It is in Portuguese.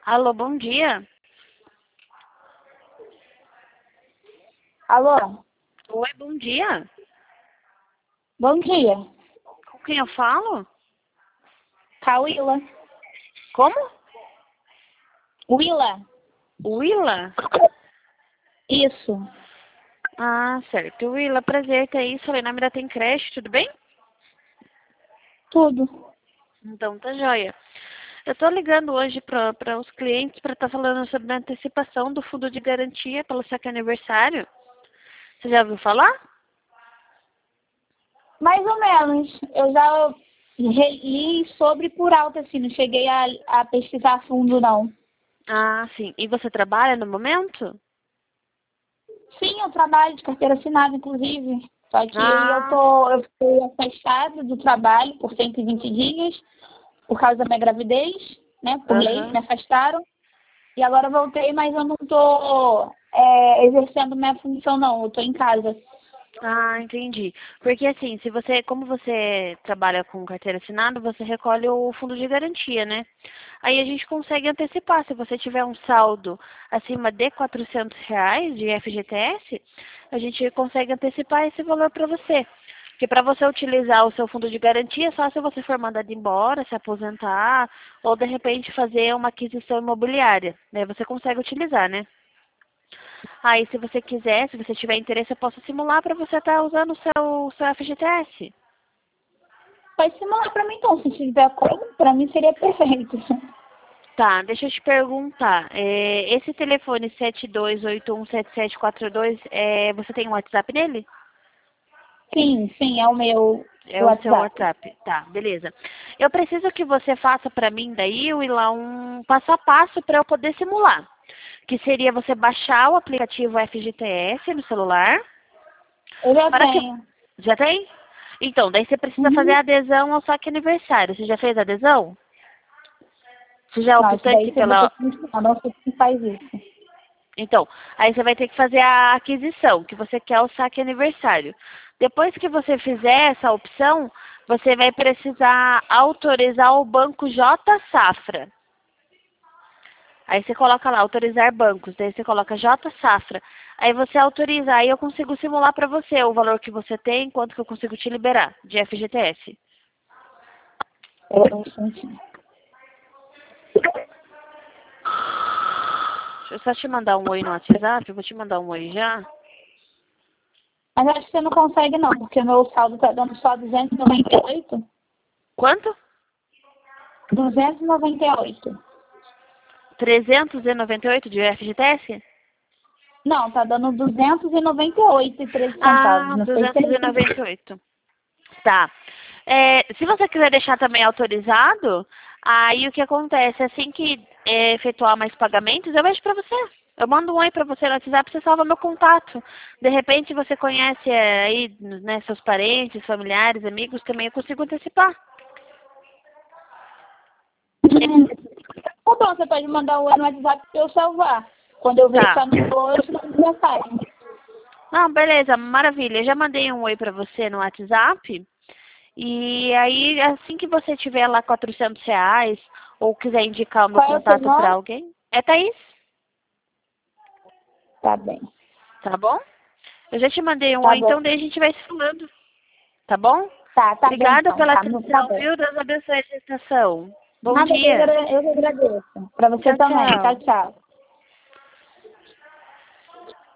Alô, bom dia. Alô, Oi, bom dia. bom dia. Com quem eu falo? Cauíla. Como? Willa. Willa? Isso, Ah, certo. Willa, prazer ter isso. Falei, nome da Tem Creche, tudo bem? tudo. Então, tá joia. Eu tô ligando hoje para os clientes para estar falando sobre a antecipação do fundo de garantia pelo saque aniversário. Você já ouviu falar? Mais ou menos. Eu já li sobre por alto, assim, não cheguei a pesquisar a fundo, não. Ah, sim. E você trabalha no momento? Sim, eu trabalho de carteira assinada, inclusive. Só que Ah, eu fui afastada do trabalho por 120 dias, por causa da minha gravidez, né? Por lei, me aham. afastaram. E agora eu voltei, mas eu não estou exercendo minha função, não. Eu estou em casa. Ah, entendi. Porque assim, se você, como você trabalha com carteira assinada, você recolhe o fundo de garantia, né? Aí a gente consegue antecipar. Se você tiver um saldo acima de R$ 400 de FGTS, a gente consegue antecipar esse valor para você. Porque para você utilizar o seu fundo de garantia, é só se você for mandado embora, se aposentar, ou de repente fazer uma aquisição imobiliária. Daí você consegue utilizar, né? Aí, se você quiser, se você tiver interesse, eu posso simular para você estar usando o seu FGTS. Pode simular para mim, então. Se tiver como, para mim seria perfeito. Tá, deixa eu te perguntar. Esse telefone 72817742, você tem um WhatsApp nele? Sim, sim, é o meu É o seu WhatsApp. WhatsApp. Tá, beleza. Eu preciso que você faça para mim daí, Willa, um passo a passo para eu poder simular. Que seria você baixar o aplicativo FGTS no celular. Eu já Para que... tenho. Já tem? Então, daí você precisa fazer Uhum. a adesão ao saque aniversário. Você já fez a adesão? Você já é Não, isso daí optante você vai ter pela... que me ensinar. Não sei quem faz isso. Então, aí você vai ter que fazer a aquisição, que você quer o saque aniversário. Depois que você fizer essa opção, você vai precisar autorizar o banco J Safra. Aí você coloca lá, autorizar bancos, daí você coloca J Safra. Aí você autoriza, aí eu consigo simular para você o valor que você tem, quanto que eu consigo te liberar de FGTS. É um instantinho. Deixa eu só te mandar um oi no WhatsApp, eu vou te mandar um oi já. Mas acho que você não consegue, não, porque o meu saldo tá dando só 298. Quanto? 298. 398 de FGTS? Não, tá dando 298,13 centavos. Ah, Não sei se é isso. 298. Tá. Se você quiser deixar também autorizado, aí o que acontece? Assim que efetuar mais pagamentos, eu vejo pra você. Eu mando um oi pra você no WhatsApp, você salva meu contato. De repente você conhece aí, né, seus parentes, familiares, amigos, também eu consigo antecipar. Então, você pode mandar o no WhatsApp para eu salvar. Quando eu ver que Tá. tá no meu, eu te mando mensagem. Não, beleza, maravilha. Eu já mandei um oi pra você no WhatsApp. E aí, assim que você tiver lá R$ 400, ou quiser indicar o meu Qual é o seu contato pra nome? alguém, é Thaís, Tá bem. tá bom? Eu já te mandei um Tá oi, bom. então daí a gente vai se falando, tá bom? Tá bom Obrigada então. pela Tá atenção, bom. viu? Deus abençoe a gestação. Bom Nada, dia. eu que agradeço. Para você Tchau, também. Tchau, tchau. tchau.